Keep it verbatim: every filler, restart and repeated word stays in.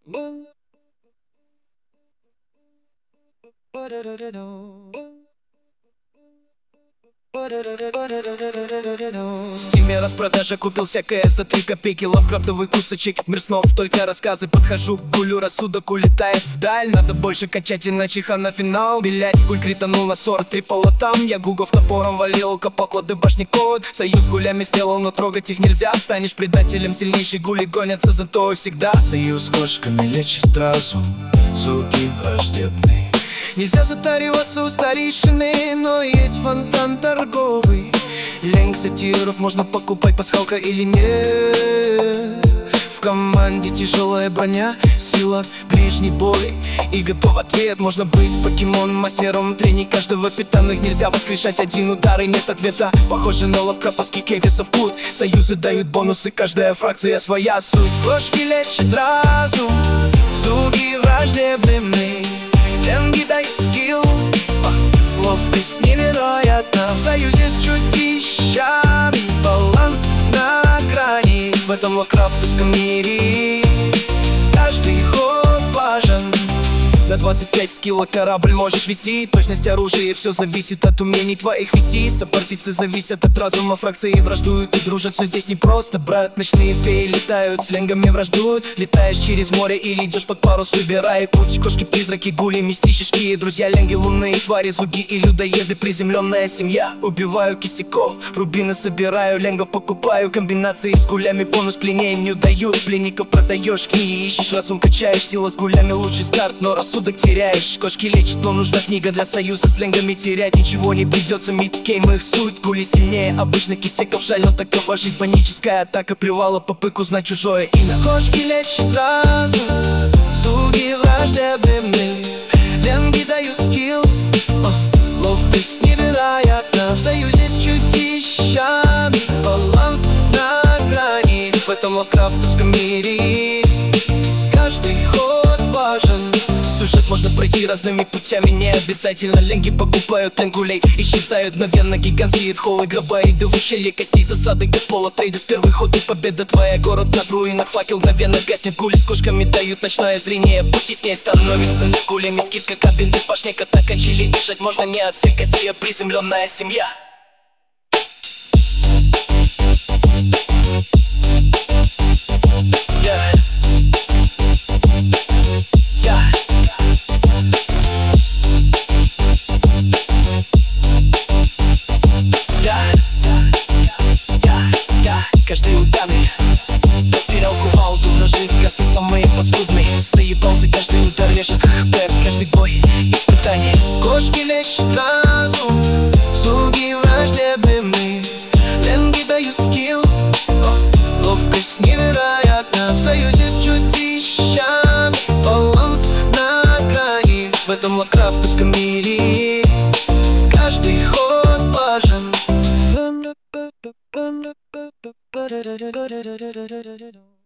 В стиме распродажа, купил всякое за три копейки. Лавкрафтовый кусочек, мир снов, только рассказы. Подхожу, гулю, рассудок улетает вдаль. Надо больше качать, иначе хана финал. Блять, гуль кританул на сорок три полотам. Я гугов топором валил, поклады башни код. Союз с гулями сделал, но трогать их нельзя. Станешь предателем, сильнейший гули гонятся за тобой всегда. Союз с кошками лечит разум, звуки враждебные. Нельзя затариваться у старейшины, но есть фонтан торговый. Лень сатиров можно покупать, пасхалка или нет. В команде тяжелая броня, сила, ближний бой. И готов ответ, можно быть покемон-мастером. Тренинг каждого питанных нельзя воскрешать один удар и нет ответа. Похоже на лавкрафтовский Кевисов путь. Союзы дают бонусы, каждая фракция своя суть. Кошки лечат разум, звуки враждебные. Ленги дают скилл, ловкость невероятна. В союзе с чудищами баланс на грани. В этом лавкрафтовском мире каждый ход важен. На двадцать пять скилла корабль можешь вести. Точность оружия, все зависит от умений твоих вести. Сопартийцы зависят от разума, фракции враждуют и дружат. Все здесь не просто, брат. Ночные феи летают, с ленгами враждуют. Летаешь через море или идешь под парус, выбирай путь. Кошки-призраки, гули, мистические друзья. Ленги, лунные твари, зуги и людоеды. Приземленная семья. Убиваю кисяков, рубины собираю, ленгов покупаю. Комбинации с гулями бонус пленению дают. Пленников продаешь, книги ищешь, разум качаешь. Сила с гулями лучший старт, но рассудок теряешь. Кошки лечат, но нужна книга для союза. С ленгами терять ничего не придется. Мидгейм их суть, гули сильнее обычных кисяков. Жаль, но такова жизнь, паническая атака. Плевала по пыку, знать чужое имя. Кошки лечат разум, звуки враждебные. Ленги дают скилл, ловкость невероятна. В союзе с чудищами баланс на грани. В этом лавкрафтовском мире каждый ход важен. Сюжет можно пройти разными путями, не обязательно. Ленги покупают ленгулей, исчезают мгновенно гигантские тхолы. Гроба и до ущелья костей, засады Г-пола. Трейды с первых ходов, победа твоя. Город над руинах, факел мгновенно гаснет. Гули с кошками дают ночное зрение. Пути с ней становится гулями, скидка кабинды. Башняк атака, чили дышать можно не от всех костей, а приземленная семья. Каждый ударный потерял кувалду, ножи в касты самые паскудные. Заебался, каждый удар режет хп, каждый бой испытание. Кошки лечат разум, звуки враждебные. Ленги дают скилл, ловкость невероятна. В союзе с чудищами баланс на грани. В этом лавкрафтовском мире каждый ход важен.